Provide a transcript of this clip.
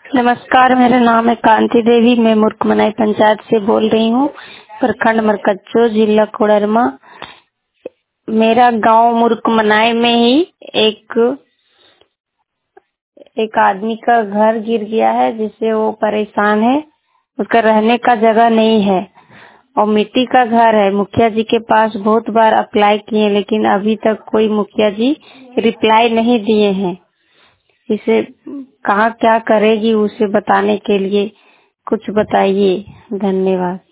नमस्कार, मेरा नाम है कांति देवी। मैं मुर्कमनाई पंचायत से बोल रही हूँ, प्रखंड मरकच्चो, जिला कोडरमा। मेरा गांव मुर्कमनाई में ही एक एक आदमी का घर गिर गया है, जिससे वो परेशान है। उसका रहने का जगह नहीं है और मिट्टी का घर है। मुखिया जी के पास बहुत बार अप्लाई किए, लेकिन अभी तक कोई मुखिया जी रिप्लाई नहीं दिए हैं। इसे कहाँ क्या करेगी, उसे बताने के लिए कुछ बताइए। धन्यवाद।